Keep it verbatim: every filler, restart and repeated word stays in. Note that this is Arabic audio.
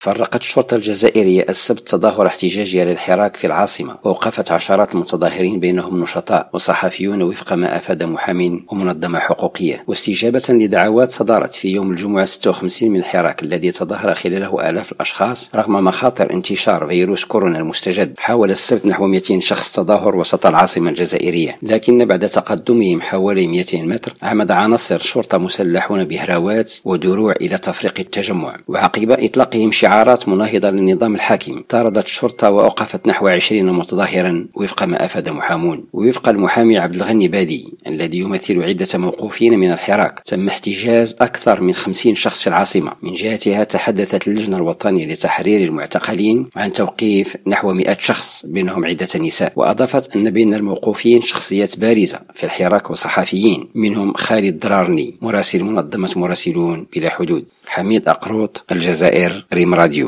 فرقت الشرطة الجزائرية السبت تظاهر احتجاجية للحراك في العاصمة، وأوقفت عشرات المتظاهرين بينهم نشطاء وصحفيون وفق ما أفاد محامٍ ومنظمة حقوقية، واستجابة لدعوات صدرت في يوم الجمعة ستة وخمسين من الحراك الذي تظاهر خلاله آلاف الأشخاص رغم مخاطر انتشار فيروس كورونا المستجد. حاول السبت نحو مئتين شخص تظاهر وسط العاصمة الجزائرية، لكن بعد تقدمهم حوالي مئتين متر عمد عناصر شرطة مسلحون بهراوات ودروع إلى تفريق التجمع، وعقب إطلاقهم شعارات مناهضة للنظام الحاكم طاردت الشرطة وأوقفت نحو عشرين متظاهرا وفق ما أفاد محامون. ووفق المحامي عبد الغني بادي الذي يمثل عدة موقوفين من الحراك، تم احتجاز أكثر من خمسين شخص في العاصمة. من جهتها تحدثت اللجنة الوطنية لتحرير المعتقلين عن توقيف نحو مئة شخص بينهم عدة نساء، وأضافت أن بين الموقوفين شخصيات بارزة في الحراك وصحفيين منهم خالد درارني مراسل منظمة مراسلون بلا حدود. حميد أقروط، الجزائر، ريم راديو.